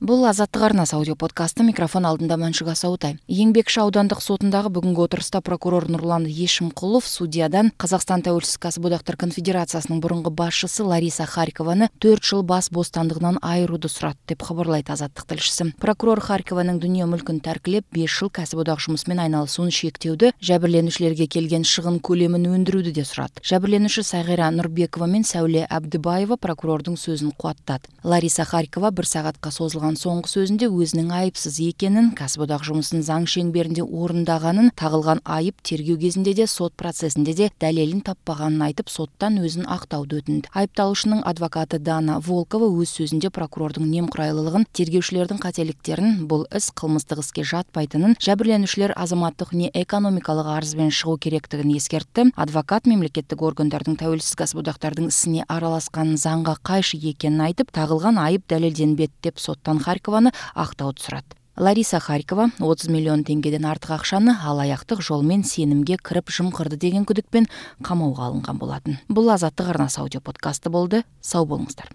Бұл Азаттық арнасы аудиоподкасты, микрофон алдында Мәншүк Асауытай. Еңбекші аудандық сотындағы бүгінгі отырыста прокурор Нұрлан Ешімқұлов судьядан Қазақстан Тәуелсіз Кәсіподақтар Конфедерациясының бұрынғы басшысы Лариса Харькованы 4 жыл бас бостандығынан айыруды сұрады деп хабарлайды Азаттық тілшісі. Прокурор Харькованың дүние мүлкін тәркілеп 5 жыл кәсіподақ жұмысымен айналысуын шектеуді, жәбірленушілерге келген шығын көлемін өндіруді де сұрады. Жәбірленуші Сағира Нұрбекова мен Сәуле Әбдібаева прокурордың сөзін қуаттады. Лариса Харькова 1 сағатқа созылған соңғы сөзінде өзінің айыпсыз екенін, кәсіподақ жұмысын заң шеңберінде орындағанын, тағылған айып тергеу кезінде де сот процесінде де дәлелін таппағанын айтып, соттан өзін ақтауды өтінді. Айыпталушының адвокаты Дана Волкова өз сөзінде прокурордың немқұрайлылығын, тергеушілердің қателіктерін, бұл іс қылмыстық іске жатпайтынын, жәбірленушілер азаматтық не экономикалық арызбен шығу керектігін ескертті. Адвокат мемлекеттік органдардың тәуелсіз кәсіподақтардың ісіне араласқанын, заңға қайшы екенін айтып, тағылған айып дәлелденбеді деп соттан Харькованы ақтауды сұрады. Лариса Харькова 30 миллион теңгеден артық ақшаны алаяқтық жолмен сенімге кіріп жымқырды деген күдікпен қамауға алынған болатын. Бұл Азаттық арнасы аудиоподкасты болды. Сау болыңыздар.